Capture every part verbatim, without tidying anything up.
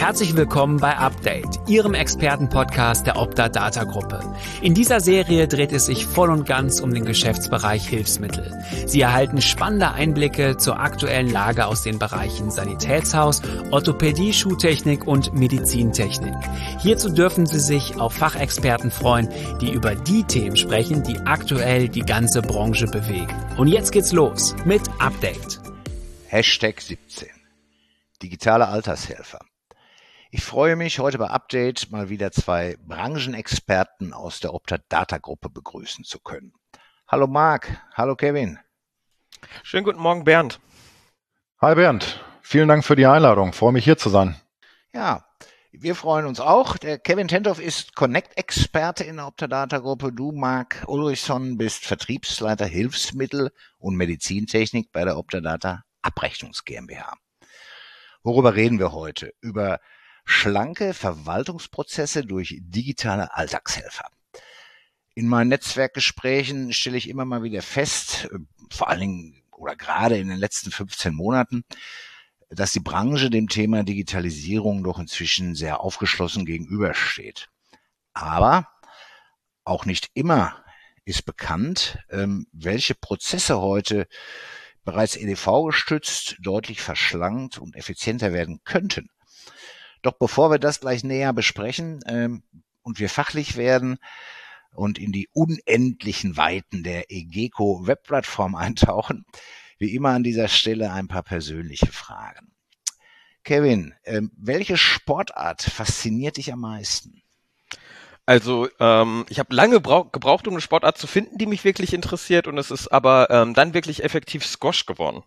Herzlich willkommen bei Update, Ihrem Expertenpodcast der Opta Data Gruppe. In dieser Serie dreht es sich voll und ganz um den Geschäftsbereich Hilfsmittel. Sie erhalten spannende Einblicke zur aktuellen Lage aus den Bereichen Sanitätshaus, Orthopädie, Schuhtechnik und Medizintechnik. Hierzu dürfen Sie sich auf Fachexperten freuen, die über die Themen sprechen, die aktuell die ganze Branche bewegen. Und jetzt geht's los mit Update. Hashtag siebzehn. Digitale Altershelfer. Ich freue mich, heute bei Update mal wieder zwei Branchenexperten aus der Opta Data Gruppe begrüßen zu können. Hallo Marc, hallo Kevin. Schönen guten Morgen, Bernd. Hi Bernd, vielen Dank für die Einladung. Freue mich hier zu sein. Ja, wir freuen uns auch. Der Kevin Tentoff ist Connect-Experte in der Opta Data Gruppe. Du, Marc Ulrichsson, bist Vertriebsleiter Hilfsmittel und Medizintechnik bei der Opta Data Abrechnungs GmbH. Worüber reden wir heute? Über schlanke Verwaltungsprozesse durch digitale Alltagshelfer. In meinen Netzwerkgesprächen stelle ich immer mal wieder fest, vor allen Dingen oder gerade in den letzten fünfzehn Monaten, dass die Branche dem Thema Digitalisierung doch inzwischen sehr aufgeschlossen gegenübersteht. Aber auch nicht immer ist bekannt, welche Prozesse heute bereits E D V gestützt, deutlich verschlankt und effizienter werden könnten. Doch bevor wir das gleich näher besprechen ähm, und wir fachlich werden und in die unendlichen Weiten der EGECO Webplattform eintauchen, wie immer an dieser Stelle ein paar persönliche Fragen. Kevin, ähm, welche Sportart fasziniert dich am meisten? Also ähm, ich habe lange brauch- gebraucht, um eine Sportart zu finden, die mich wirklich interessiert, und es ist aber ähm, dann wirklich effektiv Squash geworden.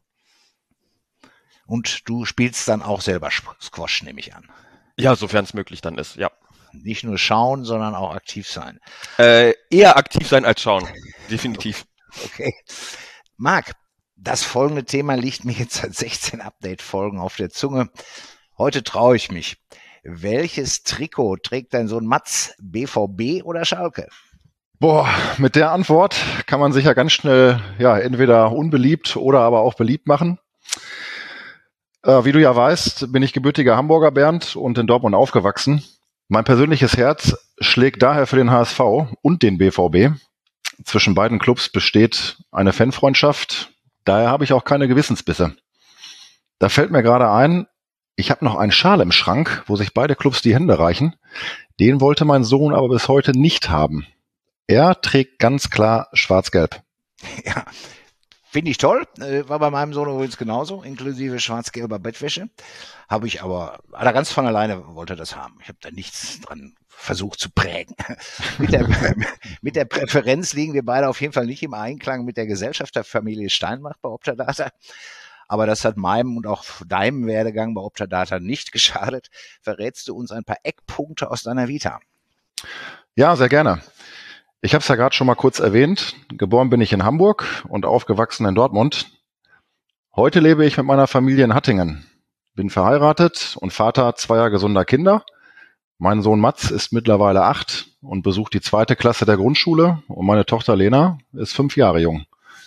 Und du spielst dann auch selber Squash, nehme ich an. Ja, sofern es möglich dann ist, ja. Nicht nur schauen, sondern auch aktiv sein. Äh, eher aktiv sein als schauen, definitiv. Okay. Marc, das folgende Thema liegt mir jetzt seit sechzehn Update-Folgen auf der Zunge. Heute traue ich mich. Welches Trikot trägt dein Sohn Mats? B V B oder Schalke? Boah, mit der Antwort kann man sich ja ganz schnell ja entweder unbeliebt oder aber auch beliebt machen. Äh, wie du ja weißt, bin ich gebürtiger Hamburger, Bernd, und in Dortmund aufgewachsen. Mein persönliches Herz schlägt daher für den H S V und den B V B. Zwischen beiden Clubs besteht eine Fanfreundschaft. Daher habe ich auch keine Gewissensbisse. Da fällt mir gerade ein, ich habe noch einen Schal im Schrank, wo sich beide Clubs die Hände reichen. Den wollte mein Sohn aber bis heute nicht haben. Er trägt ganz klar schwarz-gelb. Ja, finde ich toll. War bei meinem Sohn übrigens genauso, inklusive schwarz-gelber Bettwäsche. Habe ich aber, aber ganz von alleine wollte er das haben. Ich habe da nichts dran versucht zu prägen. mit, der, mit der Präferenz liegen wir beide auf jeden Fall nicht im Einklang mit der Gesellschafterfamilie Steinbach bei Opta Data. Aber das hat meinem und auch deinem Werdegang bei Opta Data nicht geschadet. Verrätst du uns ein paar Eckpunkte aus deiner Vita? Ja, sehr gerne. Ich habe es ja gerade schon mal kurz erwähnt. Geboren bin ich in Hamburg und aufgewachsen in Dortmund. Heute lebe ich mit meiner Familie in Hattingen. Bin verheiratet und Vater zweier gesunder Kinder. Mein Sohn Mats ist mittlerweile acht und besucht die zweite Klasse der Grundschule. Und meine Tochter Lena ist fünf Jahre jung.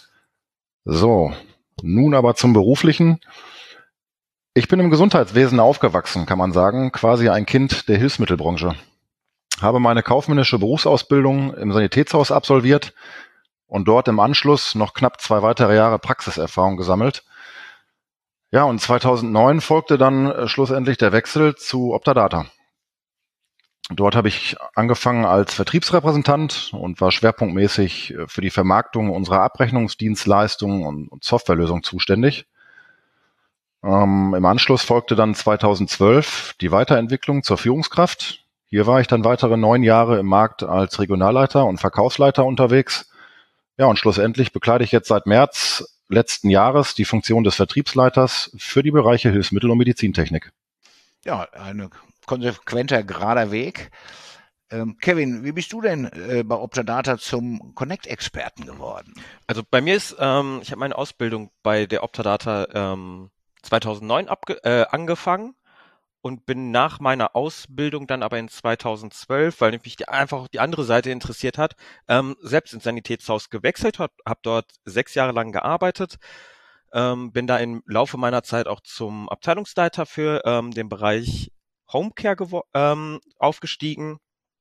So, nun aber zum Beruflichen. Ich bin im Gesundheitswesen aufgewachsen, kann man sagen, quasi ein Kind der Hilfsmittelbranche. Habe meine kaufmännische Berufsausbildung im Sanitätshaus absolviert und dort im Anschluss noch knapp zwei weitere Jahre Praxiserfahrung gesammelt. Ja, und zweitausendneun folgte dann schlussendlich der Wechsel zu Opta Data. Dort habe ich angefangen als Vertriebsrepräsentant und war schwerpunktmäßig für die Vermarktung unserer Abrechnungsdienstleistungen und Softwarelösungen zuständig. Ähm, Im Anschluss folgte dann zweitausendzwölf die Weiterentwicklung zur Führungskraft. Hier war ich dann weitere neun Jahre im Markt als Regionalleiter und Verkaufsleiter unterwegs. Ja, und schlussendlich bekleide ich jetzt seit März letzten Jahres die Funktion des Vertriebsleiters für die Bereiche Hilfsmittel und Medizintechnik. Ja, ein konsequenter, gerader Weg. Ähm, Kevin, wie bist du denn äh, bei Opta Data zum Connect-Experten geworden? Also bei mir ist, ähm, ich habe meine Ausbildung bei der Opta Data ähm, zweitausendneun abge- äh, angefangen. Und bin nach meiner Ausbildung dann aber in zweitausendzwölf, weil mich die, einfach die andere Seite interessiert hat, ähm, selbst ins Sanitätshaus gewechselt, habe hab dort sechs Jahre lang gearbeitet, ähm, bin da im Laufe meiner Zeit auch zum Abteilungsleiter für ähm, den Bereich Homecare gewo- ähm, aufgestiegen,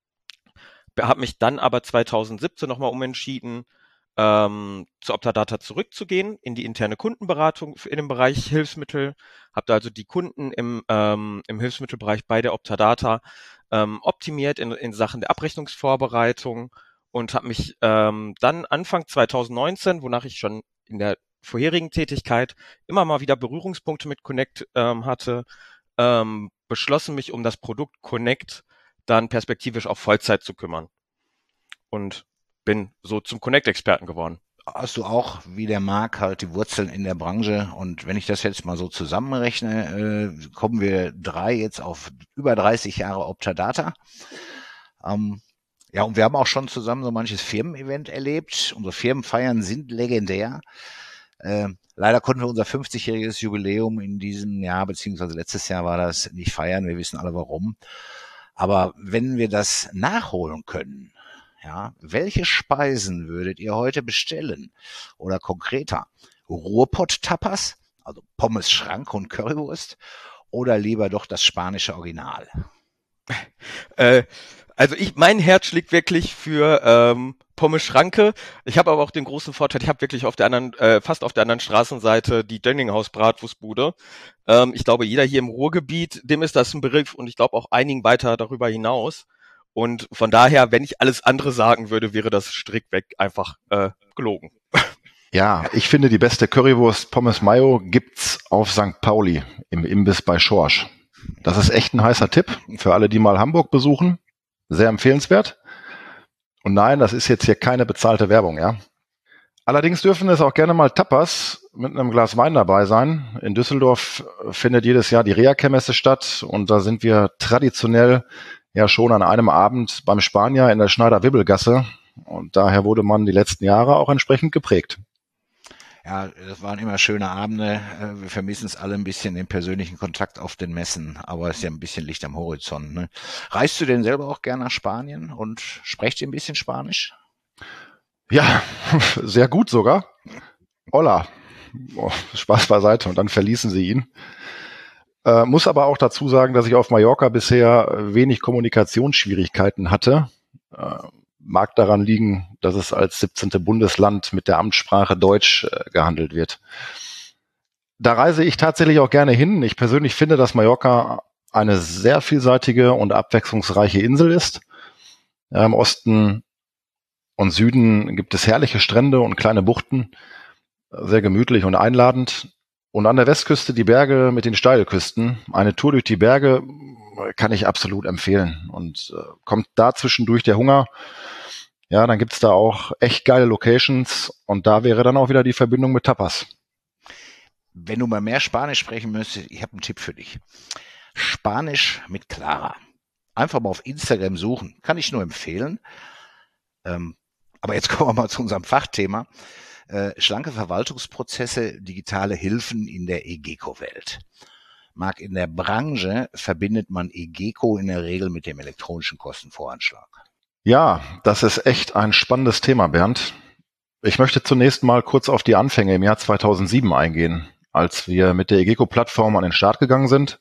habe mich dann aber zweitausendsiebzehn nochmal umentschieden, ähm, zu Optadata zurückzugehen, in die interne Kundenberatung in dem Bereich Hilfsmittel, habe da also die Kunden im, ähm, im Hilfsmittelbereich bei der Optadata ähm, optimiert in, in Sachen der Abrechnungsvorbereitung und habe mich ähm, dann Anfang zweitausendneunzehn, wonach ich schon in der vorherigen Tätigkeit immer mal wieder Berührungspunkte mit Connect ähm, hatte, ähm, beschlossen, mich um das Produkt Connect dann perspektivisch auf Vollzeit zu kümmern. Und bin so zum Connect-Experten geworden. Hast du auch, wie der Marc, halt die Wurzeln in der Branche. Und wenn ich das jetzt mal so zusammenrechne, äh, kommen wir drei jetzt auf über dreißig Jahre Optadata. Ähm, ja, und wir haben auch schon zusammen so manches Firmen-Event erlebt. Unsere Firmenfeiern sind legendär. Äh, leider konnten wir unser fünfzigjähriges Jubiläum in diesem Jahr, beziehungsweise letztes Jahr war das, nicht feiern. Wir wissen alle warum. Aber wenn wir das nachholen können, ja, welche Speisen würdet ihr heute bestellen? Oder konkreter, Ruhrpott-Tapas, also Pommes, Schrank und Currywurst, oder lieber doch das spanische Original? Äh, also ich, mein Herz schlägt wirklich für ähm, Pommes Schranke. Ich habe aber auch den großen Vorteil, ich habe wirklich auf der anderen, äh, fast auf der anderen Straßenseite die Dönninghaus Bratwurstbude. Ähm, ich glaube, jeder hier im Ruhrgebiet, dem ist das ein Begriff und ich glaube auch einigen weiter darüber hinaus. Und von daher, wenn ich alles andere sagen würde, wäre das strikt weg einfach äh, gelogen. Ja, ich finde, die beste Currywurst Pommes Mayo gibt's auf Sankt Pauli im Imbiss bei Schorsch. Das ist echt ein heißer Tipp für alle, die mal Hamburg besuchen. Sehr empfehlenswert. Und nein, das ist jetzt hier keine bezahlte Werbung, ja. Allerdings dürfen es auch gerne mal Tapas mit einem Glas Wein dabei sein. In Düsseldorf findet jedes Jahr die Reha-Messe statt und da sind wir traditionell ja schon an einem Abend beim Spanier in der Schneider-Wibbelgasse und daher wurde man die letzten Jahre auch entsprechend geprägt. Ja, das waren immer schöne Abende. Wir vermissen es alle ein bisschen, den persönlichen Kontakt auf den Messen, aber es ist ja ein bisschen Licht am Horizont. Ne? Reist du denn selber auch gerne nach Spanien und sprecht ihr ein bisschen Spanisch? Ja, sehr gut sogar. Hola. Oh, Spaß beiseite. Und dann verließen sie ihn. Äh, muss aber auch dazu sagen, dass ich auf Mallorca bisher wenig Kommunikationsschwierigkeiten hatte. Äh, mag daran liegen, dass es als siebzehnte Bundesland mit der Amtssprache Deutsch äh, gehandelt wird. Da reise ich tatsächlich auch gerne hin. Ich persönlich finde, dass Mallorca eine sehr vielseitige und abwechslungsreiche Insel ist. Ja, im Osten und Süden gibt es herrliche Strände und kleine Buchten, sehr gemütlich und einladend. Und an der Westküste die Berge mit den Steilküsten. Eine Tour durch die Berge kann ich absolut empfehlen. Und äh, kommt da zwischendurch der Hunger, ja, dann gibt's da auch echt geile Locations. Und da wäre dann auch wieder die Verbindung mit Tapas. Wenn du mal mehr Spanisch sprechen müsstest, ich habe einen Tipp für dich. Spanisch mit Clara. Einfach mal auf Instagram suchen. Kann ich nur empfehlen. Ähm, aber jetzt kommen wir mal zu unserem Fachthema. Äh, schlanke Verwaltungsprozesse, digitale Hilfen in der EGECO-Welt. Marc, in der Branche verbindet man EGECO in der Regel mit dem elektronischen Kostenvoranschlag. Ja, das ist echt ein spannendes Thema, Bernd. Ich möchte zunächst mal kurz auf die Anfänge im Jahr zweitausendsieben eingehen, als wir mit der EGECO-Plattform an den Start gegangen sind.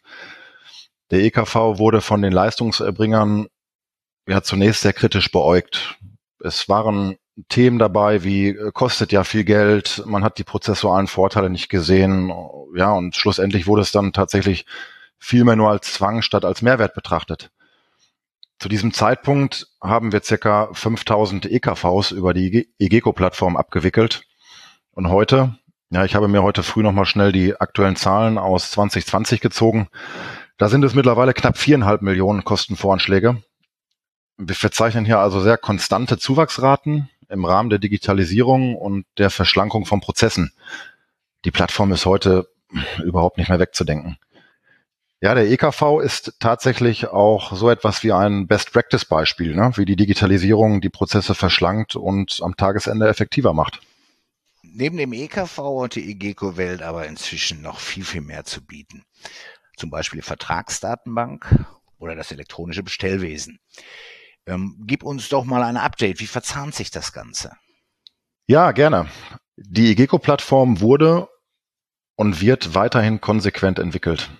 Der E K V wurde von den Leistungserbringern ja zunächst sehr kritisch beäugt. Es waren Themen dabei wie, kostet ja viel Geld, man hat die prozessualen Vorteile nicht gesehen, ja, und schlussendlich wurde es dann tatsächlich viel mehr nur als Zwang statt als Mehrwert betrachtet. Zu diesem Zeitpunkt haben wir circa fünftausend E K Vs über die EGECO-Plattform abgewickelt. Und heute, ja, ich habe mir heute früh nochmal schnell die aktuellen Zahlen aus zwanzig zwanzig gezogen. Da sind es mittlerweile knapp viereinhalb Millionen Kostenvoranschläge. Wir verzeichnen hier also sehr konstante Zuwachsraten im Rahmen der Digitalisierung und der Verschlankung von Prozessen. Die Plattform ist heute überhaupt nicht mehr wegzudenken. Ja, der E K V ist tatsächlich auch so etwas wie ein Best-Practice-Beispiel, ne? Wie die Digitalisierung die Prozesse verschlankt und am Tagesende effektiver macht. Neben dem E K V hat die EGECO-Welt aber inzwischen noch viel, viel mehr zu bieten. Zum Beispiel die Vertragsdatenbank oder das elektronische Bestellwesen. Ähm, gib uns doch mal ein Update. Wie verzahnt sich das Ganze? Ja, gerne. Die EGECO-Plattform wurde und wird weiterhin konsequent entwickelt.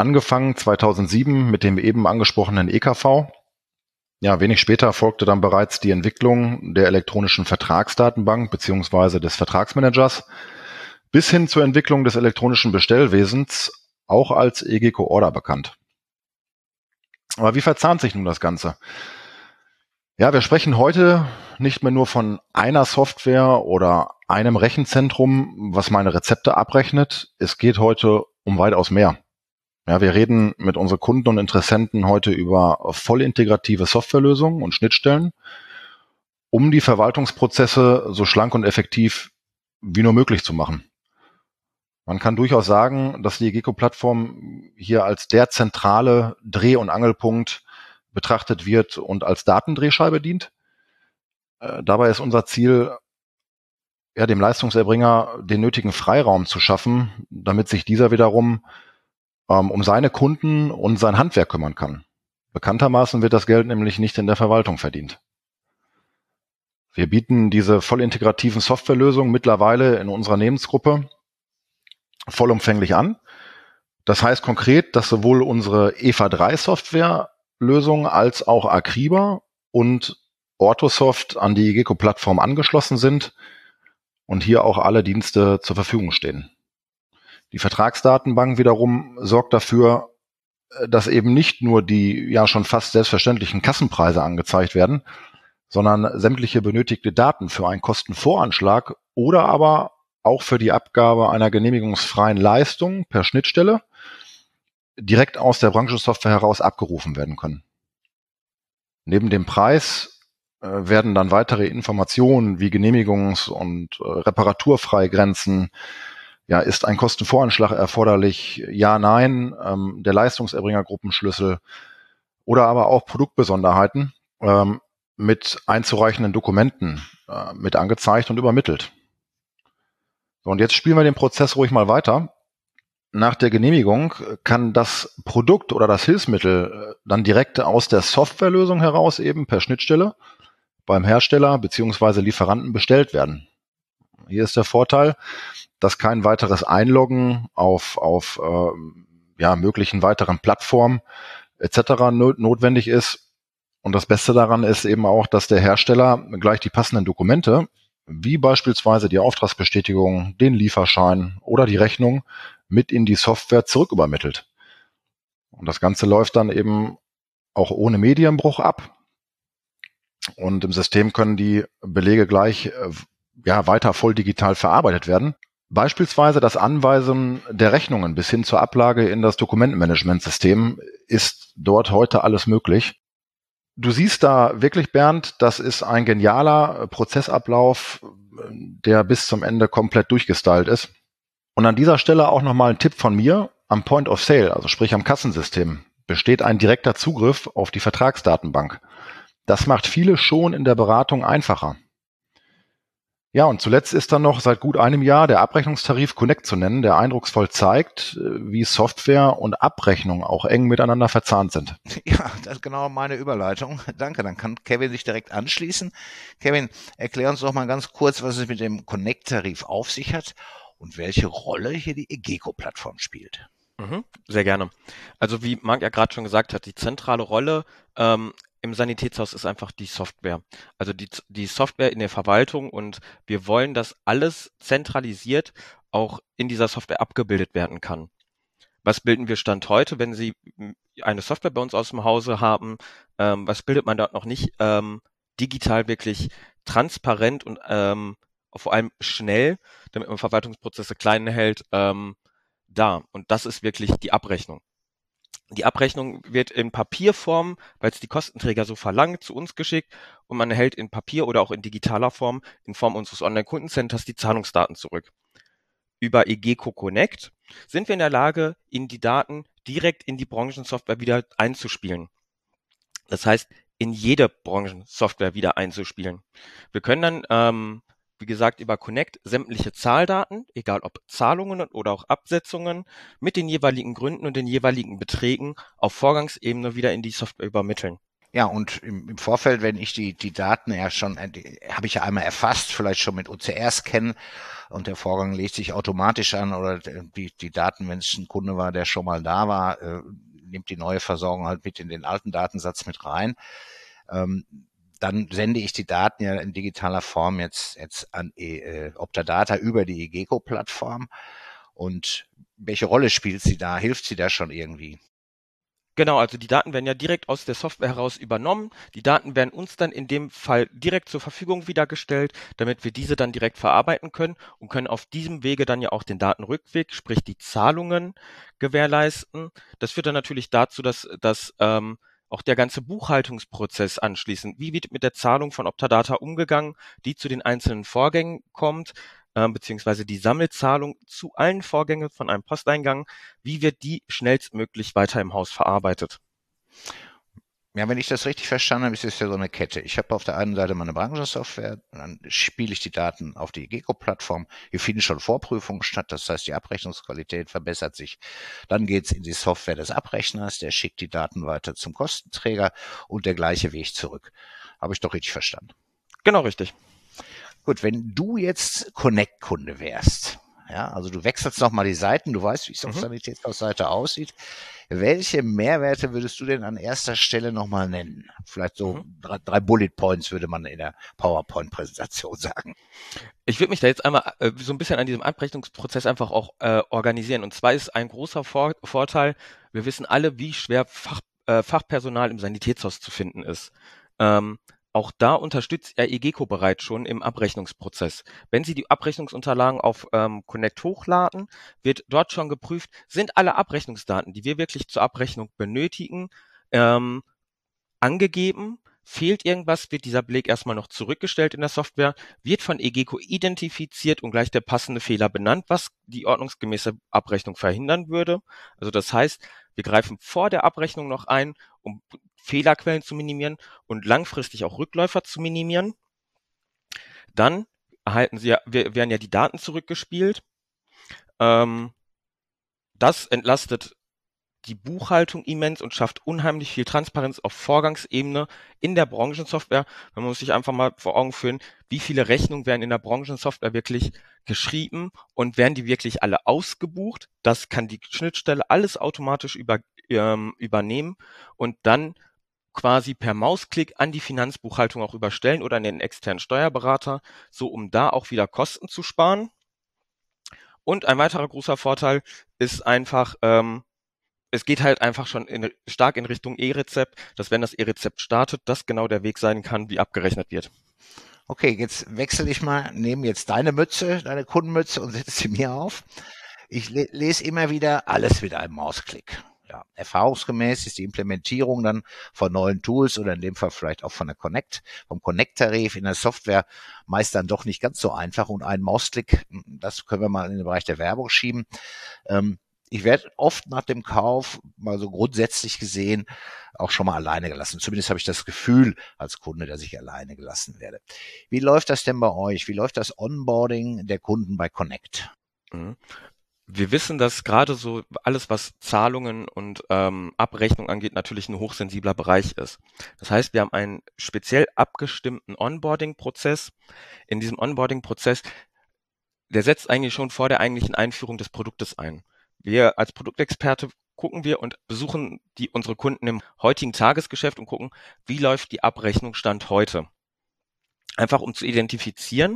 angefangen zweitausendsieben mit dem eben angesprochenen E K V. Ja, wenig später folgte dann bereits die Entwicklung der elektronischen Vertragsdatenbank beziehungsweise des Vertragsmanagers bis hin zur Entwicklung des elektronischen Bestellwesens, auch als eGeco Order bekannt. Aber wie verzahnt sich nun das Ganze? Ja, wir sprechen heute nicht mehr nur von einer Software oder einem Rechenzentrum, was meine Rezepte abrechnet. Es geht heute um weitaus mehr. Ja, wir reden mit unseren Kunden und Interessenten heute über voll integrative Softwarelösungen und Schnittstellen, um die Verwaltungsprozesse so schlank und effektiv wie nur möglich zu machen. Man kann durchaus sagen, dass die eGeco-Plattform hier als der zentrale Dreh- und Angelpunkt betrachtet wird und als Datendrehscheibe dient. Äh, dabei ist unser Ziel, ja, dem Leistungserbringer den nötigen Freiraum zu schaffen, damit sich dieser wiederum ähm, um seine Kunden und sein Handwerk kümmern kann. Bekanntermaßen wird das Geld nämlich nicht in der Verwaltung verdient. Wir bieten diese voll integrativen Softwarelösungen mittlerweile in unserer Unternehmensgruppe vollumfänglich an. Das heißt konkret, dass sowohl unsere E V A drei Softwarelösung als auch Acriba und Orthosoft an die eGeco-Plattform angeschlossen sind und hier auch alle Dienste zur Verfügung stehen. Die Vertragsdatenbank wiederum sorgt dafür, dass eben nicht nur die ja schon fast selbstverständlichen Kassenpreise angezeigt werden, sondern sämtliche benötigte Daten für einen Kostenvoranschlag oder aber auch für die Abgabe einer genehmigungsfreien Leistung per Schnittstelle direkt aus der Branchensoftware heraus abgerufen werden können. Neben dem Preis äh, werden dann weitere Informationen wie Genehmigungs- und äh, Reparaturfreigrenzen, ja, ist ein Kostenvoranschlag erforderlich, ja, nein, ähm, der Leistungserbringergruppenschlüssel oder aber auch Produktbesonderheiten ähm, mit einzureichenden Dokumenten äh, mit angezeigt und übermittelt. So, und jetzt spielen wir den Prozess ruhig mal weiter. Nach der Genehmigung kann das Produkt oder das Hilfsmittel dann direkt aus der Softwarelösung heraus eben per Schnittstelle beim Hersteller beziehungsweise Lieferanten bestellt werden. Hier ist der Vorteil, dass kein weiteres Einloggen auf, auf äh, ja, möglichen weiteren Plattformen et cetera not- notwendig ist. Und das Beste daran ist eben auch, dass der Hersteller gleich die passenden Dokumente, wie beispielsweise die Auftragsbestätigung, den Lieferschein oder die Rechnung, mit in die Software zurückübermittelt. Und das Ganze läuft dann eben auch ohne Medienbruch ab. Und im System können die Belege gleich äh, ja, weiter voll digital verarbeitet werden. Beispielsweise das Anweisen der Rechnungen bis hin zur Ablage in das Dokumentenmanagementsystem ist dort heute alles möglich. Du siehst da wirklich, Bernd, das ist ein genialer Prozessablauf, der bis zum Ende komplett durchgestylt ist. Und an dieser Stelle auch nochmal ein Tipp von mir. Am Point of Sale, also sprich am Kassensystem, besteht ein direkter Zugriff auf die Vertragsdatenbank. Das macht viele schon in der Beratung einfacher. Ja, und zuletzt ist dann noch seit gut einem Jahr der Abrechnungstarif Connect zu nennen, der eindrucksvoll zeigt, wie Software und Abrechnung auch eng miteinander verzahnt sind. Ja, das ist genau meine Überleitung. Danke, dann kann Kevin sich direkt anschließen. Kevin, erklär uns doch mal ganz kurz, was es mit dem Connect-Tarif auf sich hat und welche Rolle hier die eGeco-Plattform spielt. Mhm, sehr gerne. Also wie Marc ja gerade schon gesagt hat, die zentrale Rolle ähm, im Sanitätshaus ist einfach die Software. Also die, die Software in der Verwaltung, und wir wollen, dass alles zentralisiert auch in dieser Software abgebildet werden kann. Was bilden wir Stand heute, wenn Sie eine Software bei uns aus dem Hause haben? Ähm, was bildet man dort noch nicht ähm, digital wirklich transparent und ähm, vor allem schnell, damit man Verwaltungsprozesse klein hält, ähm, da. Und das ist wirklich die Abrechnung. Die Abrechnung wird in Papierform, weil es die Kostenträger so verlangt, zu uns geschickt, und man erhält in Papier oder auch in digitaler Form, in Form unseres Online-Kundencenters, die Zahlungsdaten zurück. Über eGeco Connect sind wir in der Lage, Ihnen die Daten direkt in die Branchensoftware wieder einzuspielen. Das heißt, in jede Branchensoftware wieder einzuspielen. Wir können dann, ähm, wie gesagt, über Connect sämtliche Zahldaten, egal ob Zahlungen oder auch Absetzungen, mit den jeweiligen Gründen und den jeweiligen Beträgen auf Vorgangsebene wieder in die Software übermitteln. Ja, und im, im Vorfeld, wenn ich die, die Daten ja schon, äh, die habe ich ja einmal erfasst, vielleicht schon mit O C R-Scan und der Vorgang legt sich automatisch an oder die, die Daten, wenn es ein Kunde war, der schon mal da war, äh, nimmt die neue Versorgung halt mit in den alten Datensatz mit rein. Ähm, dann sende ich die Daten ja in digitaler Form jetzt, jetzt an äh, Optadata über die eGecko-Plattform. Und welche Rolle spielt sie da? Hilft sie da schon irgendwie? Genau, also die Daten werden ja direkt aus der Software heraus übernommen. Die Daten werden uns dann in dem Fall direkt zur Verfügung wiedergestellt, damit wir diese dann direkt verarbeiten können und können auf diesem Wege dann ja auch den Datenrückweg, sprich die Zahlungen gewährleisten. Das führt dann natürlich dazu, dass, dass ähm, auch der ganze Buchhaltungsprozess anschließend, wie wird mit der Zahlung von Optadata umgegangen, die zu den einzelnen Vorgängen kommt, ähm, beziehungsweise die Sammelzahlung zu allen Vorgängen von einem Posteingang, wie wird die schnellstmöglich weiter im Haus verarbeitet? Ja, wenn ich das richtig verstanden habe, ist es ja so eine Kette. Ich habe auf der einen Seite meine Branchensoftware, dann spiele ich die Daten auf die eGecko-Plattform. Hier finden schon Vorprüfungen statt, das heißt, die Abrechnungsqualität verbessert sich. Dann geht's in die Software des Abrechners, der schickt die Daten weiter zum Kostenträger und der gleiche Weg zurück. Habe ich doch richtig verstanden? Genau, richtig. Gut, wenn du jetzt Connect-Kunde wärst, ja, also du wechselst nochmal die Seiten, du weißt, wie es auf Mhm. Sanitätshausseite aussieht. Welche Mehrwerte würdest du denn an erster Stelle nochmal nennen? Vielleicht so Mhm. drei, drei Bullet Points würde man in der PowerPoint-Präsentation sagen. Ich würde mich da jetzt einmal äh, so ein bisschen an diesem Abrechnungsprozess einfach auch äh, organisieren. Und zwar ist ein großer Vor Vorteil, wir wissen alle, wie schwer Fach, äh, Fachpersonal im Sanitätshaus zu finden ist. Ähm, auch da unterstützt er eGecko bereits schon im Abrechnungsprozess. Wenn Sie die Abrechnungsunterlagen auf ähm, Connect hochladen, wird dort schon geprüft, sind alle Abrechnungsdaten, die wir wirklich zur Abrechnung benötigen, ähm, angegeben. Fehlt irgendwas, wird dieser Beleg erstmal noch zurückgestellt in der Software, wird von eGecko identifiziert und gleich der passende Fehler benannt, was die ordnungsgemäße Abrechnung verhindern würde. Also das heißt, wir greifen vor der Abrechnung noch ein, um Fehlerquellen zu minimieren und langfristig auch Rückläufer zu minimieren. Dann erhalten Sie ja, werden ja die Daten zurückgespielt. Ähm, das entlastet die Buchhaltung immens und schafft unheimlich viel Transparenz auf Vorgangsebene in der Branchensoftware. Man muss sich einfach mal vor Augen führen, wie viele Rechnungen werden in der Branchensoftware wirklich geschrieben und werden die wirklich alle ausgebucht. Das kann die Schnittstelle alles automatisch über, ähm, übernehmen und dann quasi per Mausklick an die Finanzbuchhaltung auch überstellen oder an den externen Steuerberater, so um da auch wieder Kosten zu sparen. Und ein weiterer großer Vorteil ist einfach, ähm, es geht halt einfach schon in, stark in Richtung E-Rezept, dass wenn das E-Rezept startet, das genau der Weg sein kann, wie abgerechnet wird. Okay, jetzt wechsle ich mal, nehme jetzt deine Mütze, deine Kundenmütze und setze sie mir auf. Ich le lese immer wieder alles mit einem Mausklick. Ja, erfahrungsgemäß ist die Implementierung dann von neuen Tools oder in dem Fall vielleicht auch von der Connect, vom Connect-Tarif in der Software meist dann doch nicht ganz so einfach und ein Mausklick, das können wir mal in den Bereich der Werbung schieben. Ähm, ich werde oft nach dem Kauf mal so grundsätzlich gesehen auch schon mal alleine gelassen. Zumindest habe ich das Gefühl als Kunde, dass ich alleine gelassen werde. Wie läuft das denn bei euch? Wie läuft das Onboarding der Kunden bei Connect? Mhm. Wir wissen, dass gerade so alles, was Zahlungen und ähm, Abrechnung angeht, natürlich ein hochsensibler Bereich ist. Das heißt, wir haben einen speziell abgestimmten Onboarding-Prozess. In diesem Onboarding-Prozess, der setzt eigentlich schon vor der eigentlichen Einführung des Produktes ein. Wir als Produktexperte gucken wir und besuchen die, unsere Kunden im heutigen Tagesgeschäft und gucken, wie läuft die Abrechnung Stand heute. Einfach um zu identifizieren,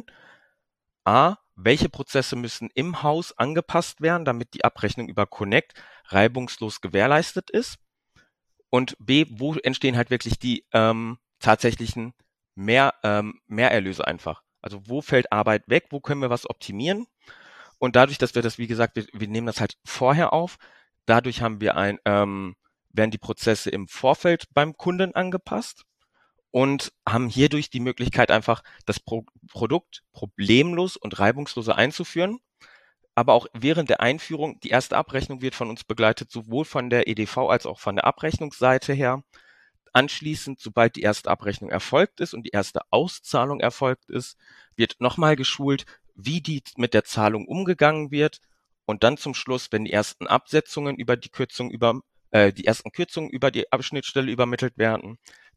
A, welche Prozesse müssen im Haus angepasst werden, damit die Abrechnung über Connect reibungslos gewährleistet ist. Und B, wo entstehen halt wirklich die ähm, tatsächlichen Mehr, ähm, Mehrerlöse einfach. Also wo fällt Arbeit weg, wo können wir was optimieren? Und dadurch, dass wir das, wie gesagt, wir, wir nehmen das halt vorher auf, dadurch haben wir ein, ähm, werden die Prozesse im Vorfeld beim Kunden angepasst und haben hierdurch die Möglichkeit, einfach das Pro Produkt problemlos und reibungslos einzuführen. Aber auch während der Einführung, die erste Abrechnung wird von uns begleitet, sowohl von der E D V als auch von der Abrechnungsseite her. Anschließend, sobald die erste Abrechnung erfolgt ist und die erste Auszahlung erfolgt ist, wird nochmal geschult, wie die mit der Zahlung umgegangen wird. Und dann zum Schluss, wenn die ersten Absetzungen über die Kürzung über, äh, die ersten Kürzungen über die Schnittstelle übermittelt werden,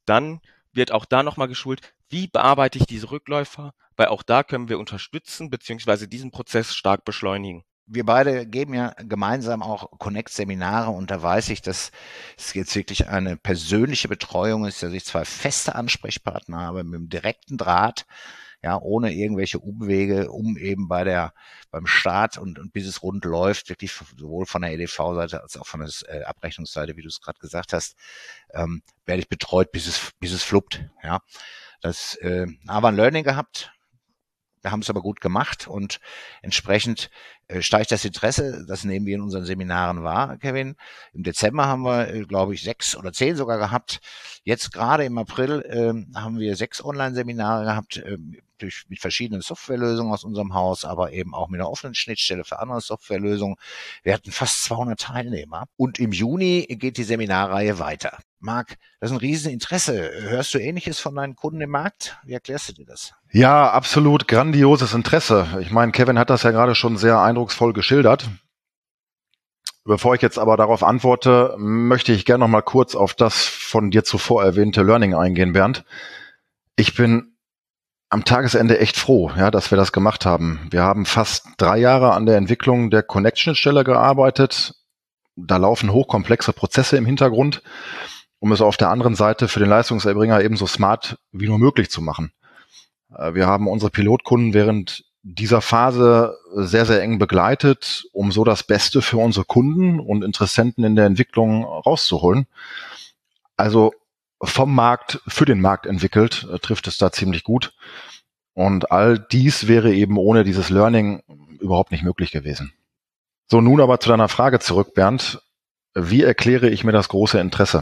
dann wird auch da nochmal geschult, wie bearbeite ich diese Rückläufer, weil auch da können wir unterstützen beziehungsweise diesen Prozess stark beschleunigen. Wir beide geben ja gemeinsam auch Connect-Seminare und da weiß ich, dass es jetzt wirklich eine persönliche Betreuung ist, dass ich zwei feste Ansprechpartner habe mit einem direkten Draht, ja, ohne irgendwelche Umwege, um eben bei der, beim Start und, und bis es rund läuft, wirklich sowohl von der E D V-Seite als auch von der äh, Abrechnungsseite, wie du es gerade gesagt hast, ähm, werde ich betreut, bis es, bis es fluppt, ja. Das, äh, aber ein Learning gehabt. Wir haben es aber gut gemacht und entsprechend äh, steigt das Interesse. Das nehmen wir in unseren Seminaren wahr, Kevin. Im Dezember haben wir, äh, glaube ich, sechs oder zehn sogar gehabt. Jetzt gerade im April äh, haben wir sechs Online-Seminare gehabt, äh, durch, mit verschiedenen Softwarelösungen aus unserem Haus, aber eben auch mit einer offenen Schnittstelle für andere Softwarelösungen. Wir hatten fast zweihundert Teilnehmer. Und im Juni geht die Seminarreihe weiter. Marc, das ist ein Rieseninteresse. Hörst du Ähnliches von deinen Kunden im Markt? Wie erklärst du dir das? Ja, absolut grandioses Interesse. Ich meine, Kevin hat das ja gerade schon sehr eindrucksvoll geschildert. Bevor ich jetzt aber darauf antworte, möchte ich gerne noch mal kurz auf das von dir zuvor erwähnte Learning eingehen, Bernd. Ich bin am Tagesende echt froh, ja, dass wir das gemacht haben. Wir haben fast drei Jahre an der Entwicklung der Connect-Schnittstelle gearbeitet. Da laufen hochkomplexe Prozesse im Hintergrund, um es auf der anderen Seite für den Leistungserbringer ebenso smart wie nur möglich zu machen. Wir haben unsere Pilotkunden während dieser Phase sehr, sehr eng begleitet, um so das Beste für unsere Kunden und Interessenten in der Entwicklung rauszuholen. Also vom Markt für den Markt entwickelt, trifft es da ziemlich gut. Und all dies wäre eben ohne dieses Learning überhaupt nicht möglich gewesen. So, nun aber zu deiner Frage zurück, Bernd. Wie erkläre ich mir das große Interesse?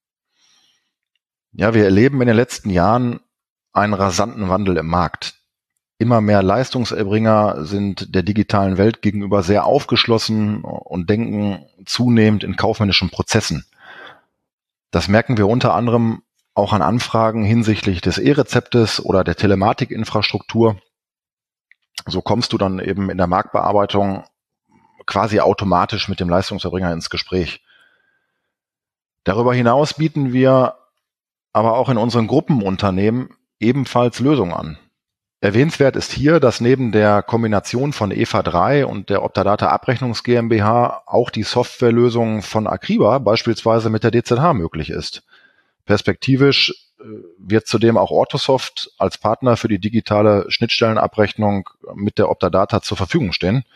Ja, wir erleben in den letzten Jahren einen rasanten Wandel im Markt. Immer mehr Leistungserbringer sind der digitalen Welt gegenüber sehr aufgeschlossen und denken zunehmend in kaufmännischen Prozessen. Das merken wir unter anderem auch an Anfragen hinsichtlich des E-Rezeptes oder der Telematikinfrastruktur. So kommst du dann eben in der Marktbearbeitung quasi automatisch mit dem Leistungserbringer ins Gespräch. Darüber hinaus bieten wir aber auch in unseren Gruppenunternehmen ebenfalls Lösungen an. Erwähnenswert ist hier, dass neben der Kombination von E V A drei und der Optadata Abrechnungs GmbH auch die Softwarelösung von Acriba beispielsweise mit der D Z H möglich ist. Perspektivisch wird zudem auch Orthosoft als Partner für die digitale Schnittstellenabrechnung mit der Optadata zur Verfügung stehen.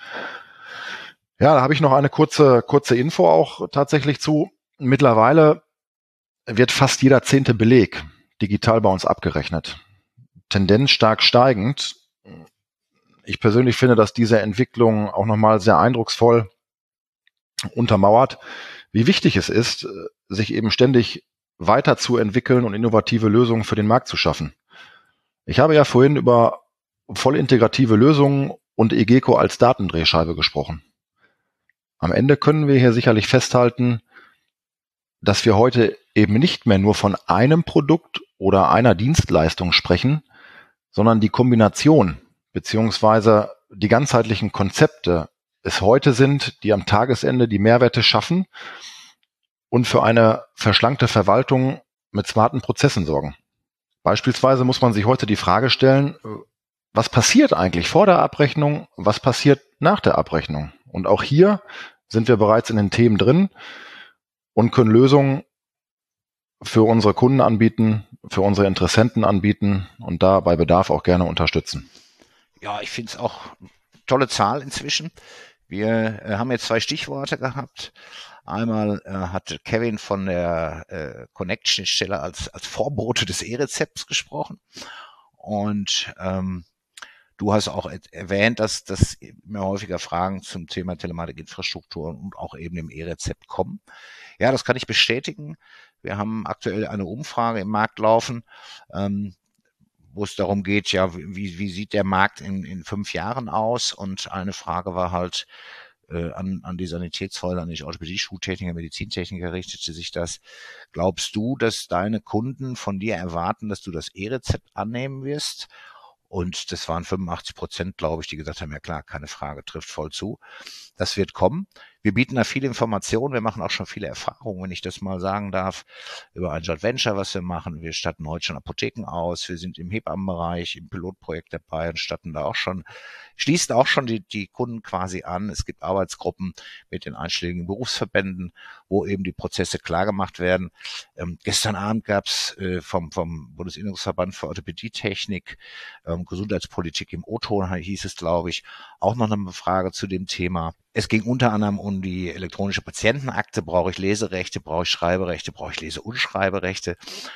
Ja, da habe ich noch eine kurze, kurze Info auch tatsächlich zu. Mittlerweile wird fast jeder zehnte Beleg digital bei uns abgerechnet. Tendenz stark steigend. Ich persönlich finde, dass diese Entwicklung auch nochmal sehr eindrucksvoll untermauert, wie wichtig es ist, sich eben ständig weiterzuentwickeln und innovative Lösungen für den Markt zu schaffen. Ich habe ja vorhin über vollintegrative Lösungen und eGeco als Datendrehscheibe gesprochen. Am Ende können wir hier sicherlich festhalten, dass wir heute eben nicht mehr nur von einem Produkt oder einer Dienstleistung sprechen, sondern die Kombination beziehungsweise die ganzheitlichen Konzepte es heute sind, die am Tagesende die Mehrwerte schaffen und für eine verschlankte Verwaltung mit smarten Prozessen sorgen. Beispielsweise muss man sich heute die Frage stellen, was passiert eigentlich vor der Abrechnung, was passiert nach der Abrechnung? Und auch hier sind wir bereits in den Themen drin und können Lösungen für unsere Kunden anbieten, für unsere Interessenten anbieten und da bei Bedarf auch gerne unterstützen. Ja, ich finde es auch eine tolle Zahl inzwischen. Wir äh, haben jetzt zwei Stichworte gehabt. Einmal äh, hat Kevin von der äh, Connect-Schnittstelle als, als Vorbote des E-Rezepts gesprochen. Und ähm, du hast auch erwähnt, dass, dass immer häufiger Fragen zum Thema Telematikinfrastruktur und auch eben im E-Rezept kommen. Ja, das kann ich bestätigen. Wir haben aktuell eine Umfrage im Markt laufen, ähm, wo es darum geht, ja, wie, wie sieht der Markt in, in fünf Jahren aus? Und eine Frage war halt äh, an, an die Sanitätshäuser, an die Orthopädie-Schuhtechniker, Medizintechniker richtete sich das. Glaubst du, dass deine Kunden von dir erwarten, dass du das E-Rezept annehmen wirst? Und das waren fünfundachtzig Prozent, glaube ich, die gesagt haben, ja klar, keine Frage, trifft voll zu. das wird kommen. Wir bieten da viele Informationen, wir machen auch schon viele Erfahrungen, wenn ich das mal sagen darf, über ein Joint Venture, was wir machen. Wir statten heute schon Apotheken aus, wir sind im Hebammenbereich, im Pilotprojekt dabei und statten da auch schon, schließen auch schon die, die Kunden quasi an. Es gibt Arbeitsgruppen mit den einschlägigen Berufsverbänden, wo eben die Prozesse klar gemacht werden. Ähm, gestern Abend gab's äh, vom, vom Bundesinnungsverband für Orthopädietechnik, ähm, Gesundheitspolitik im O-Ton hieß es, glaube ich, auch noch eine Frage zu dem Thema. Es ging unter anderem um die elektronische Patientenakte. Brauche ich Leserechte, brauche ich Schreiberechte, brauche ich Lese- und Schreiberechte?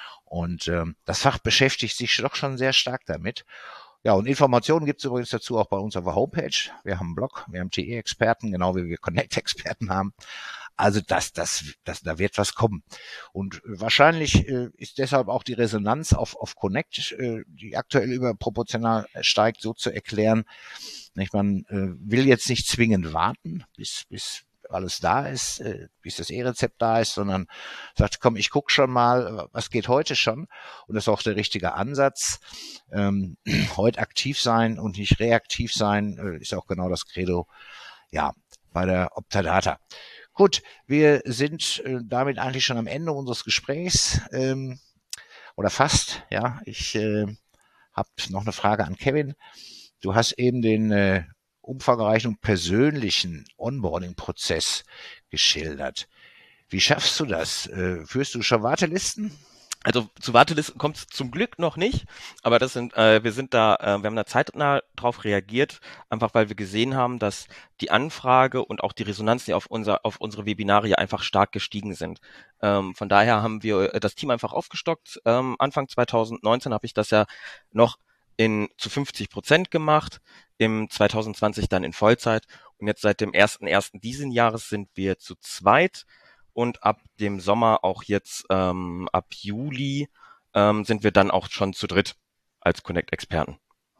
Und ähm, das Fach beschäftigt sich doch schon sehr stark damit. Ja, und Informationen gibt es übrigens dazu auch bei uns auf der Homepage. Wir haben einen Blog, wir haben T E-Experten, genau wie wir Connect-Experten haben. Also das, das, das, da wird was kommen. Und wahrscheinlich äh, ist deshalb auch die Resonanz auf, auf Connect, äh, die aktuell überproportional steigt, so zu erklären. Nicht, man äh, will jetzt nicht zwingend warten, bis, bis alles da ist, äh, bis das E-Rezept da ist, sondern sagt, komm, ich guck schon mal, was geht heute schon. Und das ist auch der richtige Ansatz. Ähm, heute aktiv sein und nicht reaktiv sein, äh, ist auch genau das Credo, ja, bei der Optadata. Gut, wir sind äh, damit eigentlich schon am Ende unseres Gesprächs, ähm, oder fast, ja. Ich äh, habe noch eine Frage an Kevin. Du hast eben den äh, umfangreichen und persönlichen Onboarding-Prozess geschildert. Wie schaffst du das? Äh, führst du schon Wartelisten? Also zu Wartelisten kommt es zum Glück noch nicht, aber das sind, äh, wir sind da, äh, wir haben da zeitnah drauf reagiert, einfach weil wir gesehen haben, dass die Anfrage und auch die Resonanz, die auf unser, auf unsere Webinare ja einfach stark gestiegen sind. Ähm, von daher haben wir das Team einfach aufgestockt. Ähm, Anfang zwanzig neunzehn habe ich das ja noch in zu fünfzig Prozent gemacht, im zwanzig zwanzig dann in Vollzeit und jetzt seit dem ersten ersten diesen Jahres sind wir zu zweit. Und ab dem Sommer auch jetzt, ähm, ab Juli, ähm, sind wir dann auch schon zu dritt als Connect-Experten.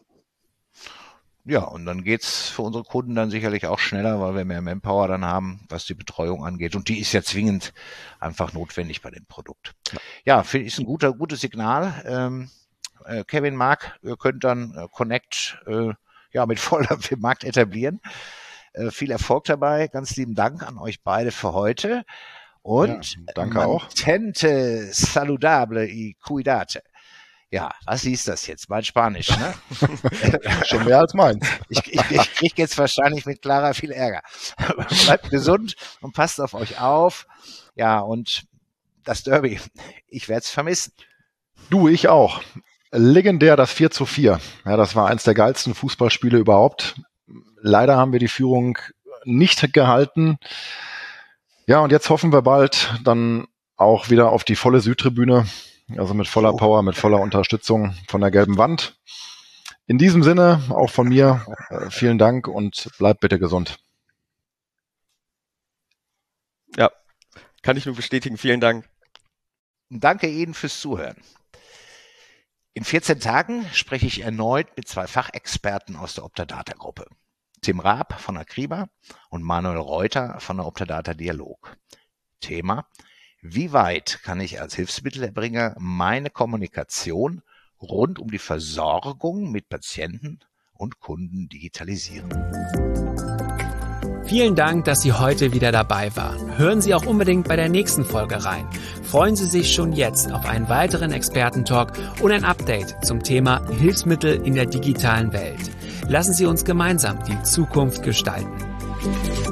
Ja, und dann geht's für unsere Kunden dann sicherlich auch schneller, weil wir mehr Manpower dann haben, was die Betreuung angeht. Und die ist ja zwingend einfach notwendig bei dem Produkt. Ja, finde ich, ist ein guter, gutes Signal. Ähm, äh, Kevin, Marc, ihr könnt dann äh, Connect äh, ja mit voller Markt etablieren. Äh, viel Erfolg dabei. Ganz lieben Dank an euch beide für heute. Und ja, danke auch. Mantente saludable y cuidate. Ja, was hieß das jetzt? Mein Spanisch, ne? Schon mehr als meins. Ich, ich, ich krieg jetzt wahrscheinlich mit Clara viel Ärger. Bleibt gesund und passt auf euch auf. Ja, und das Derby, ich werde es vermissen. Du, ich auch. Legendär das vier zu vier. Ja, das war eins der geilsten Fußballspiele überhaupt. Leider haben wir die Führung nicht gehalten. Ja, und jetzt hoffen wir bald dann auch wieder auf die volle Südtribüne, also mit voller Power, mit voller Unterstützung von der gelben Wand. In diesem Sinne, auch von mir, äh, vielen Dank und bleibt bitte gesund. Ja, kann ich nur bestätigen. Vielen Dank. Danke Ihnen fürs Zuhören. In vierzehn Tagen spreche ich erneut mit zwei Fachexperten aus der Optadata-Gruppe. Tim Raab von Akriba und Manuel Reuter von der Optadata Dialog. Thema: Wie weit kann ich als Hilfsmittelerbringer meine Kommunikation rund um die Versorgung mit Patienten und Kunden digitalisieren? Vielen Dank, dass Sie heute wieder dabei waren. Hören Sie auch unbedingt bei der nächsten Folge rein. Freuen Sie sich schon jetzt auf einen weiteren Expertentalk und ein Update zum Thema Hilfsmittel in der digitalen Welt. Lassen Sie uns gemeinsam die Zukunft gestalten.